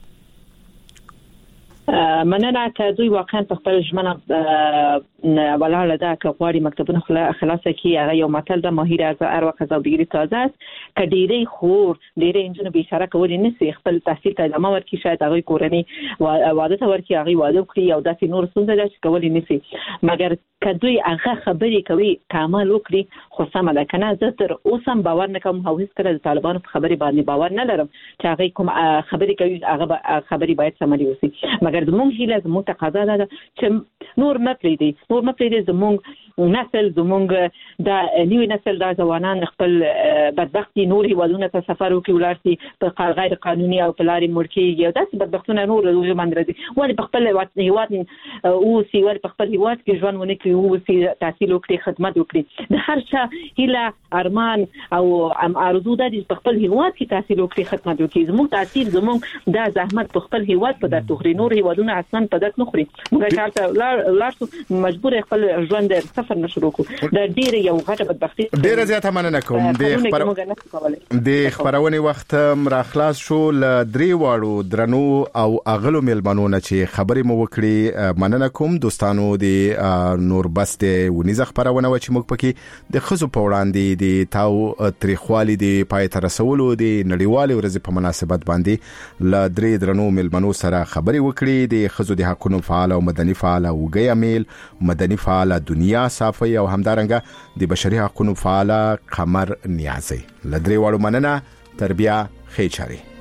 مننه که دوی واقعا په خپل ژمنه ولاړه ده که غواړي مکتبونه خلاصه کی هغه یو متل د ماهر از هر وخت زو ډیری تازه است که ډیری خور ډیری انجن به اشاره کوي نسی خپل تحصیل ته ادامه ورکړي شاید هغه کورنۍ واده ته ورکړي هغه واده کړی او داسې نور څه چې کولی نسی مګر که دوی هغه خبرې کوي کامل وکړي خو سم ده کنه زه تر اوسم باور نکوم او هیڅ کله د طالبانو په خبرې باندې باور نه لرم چې هغه کوم خبرې کوي هغه خبرې باید سمري وسی مګر زموږ هیله زموږ تقاضا ده چې نور نه پریدي زموږ نسل زموږ د نیو نسل د ځوانان خپل بدبختی نور هیوادونو ته سفر وکړي ولارسي په غیر قانوني او په لارې مړکیږي او داسې بدبختونه نور من راځي ولی په خپل هیواد او سی ور په خپل هیواد کې ژوند ونه کوي او سی تحصیل وکړي خدمت وکړي د هر چا هیله ارمان او ارزو ده چې په خپل هیواد کې تحصیل وکړي خدمت وکړي زموږ تحصیل زموږ د زحمت په خپل هیواد په دغه نور هیوادونو اصلا په دغه نخري موږ کارته لارسو مجبور خپل ژوند سفر نشو وکړو د ډیره یو غټه بدبختی ډیره زیاته مننه کوم د خبرونه وخت را خلاص شو ل درې واړو درنو او اغلو ملمنونه چې خبرې مو وکړي مننه کوم دوستانو د نور بس د ونیزه خبرونه و چې موږ پکې د خزو په وړاندې د تاو تاریخوالي د پای تر رسولو د نړیوال ورځ په مناسبت باندې ل درې درنو ملمنو سره خبرې وکړي د خزو د حقوقو فعال او مدني فعال او ګیمیل مدني فعال دنیا صافي او همدارنګه د بشري حقوقو فعال قمر نیازی لدري واړو مننه تربیه خېچاري